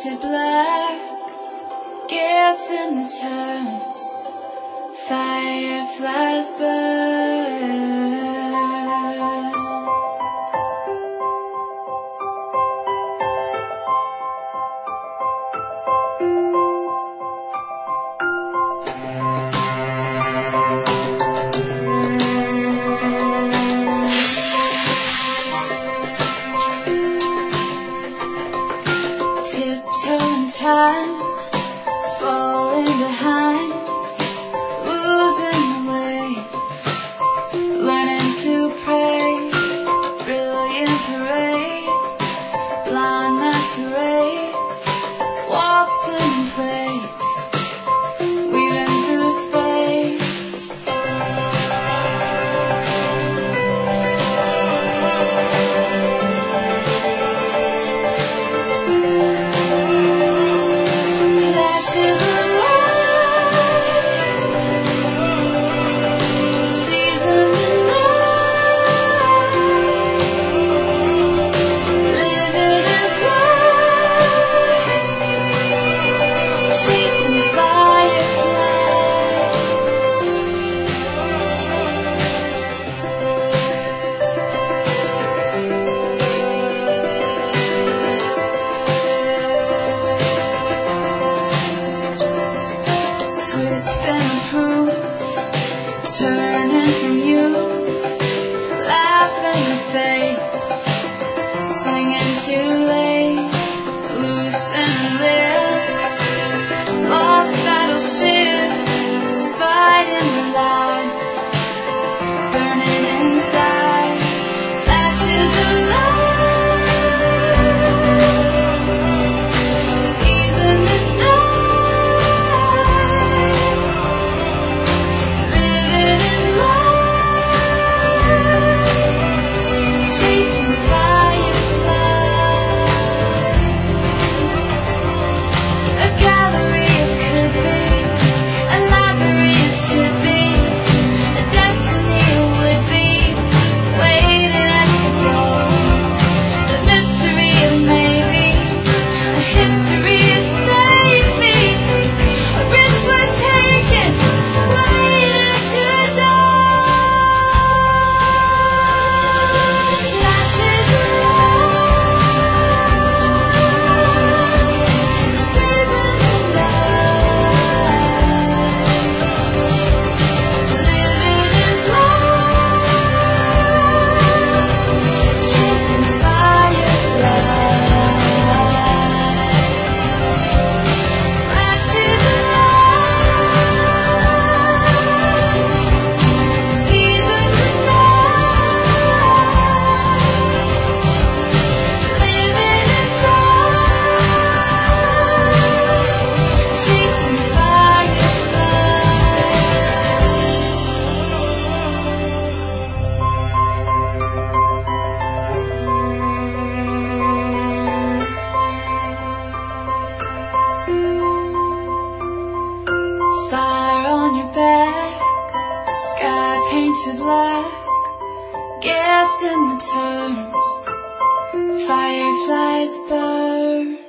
to black, gas in the turns, fireflies burn. Tiptoeing time, falling behind, losing the way, learning to pray, brilliant parade, blind masquerade, waltzing in place, weaving through space. Flashes of light, season the night, living as light, chasing fireflies. Twist and proof, turning from youth, laughing to fade, swinging too late, loosen lips, lost battleships, fighting the lights, burning inside, flashes of light. Chasing fireflies, a gallery it could be, a library it should be, a destiny it would be, waiting at your door. The mystery of maybe, a history of safety, a risk we're taking, waiting at your door. Flashes of chasing fireflies, flashes of light, season the night, living inside, chasing fire on your back, sky painted black, gas in the turns, fireflies burn.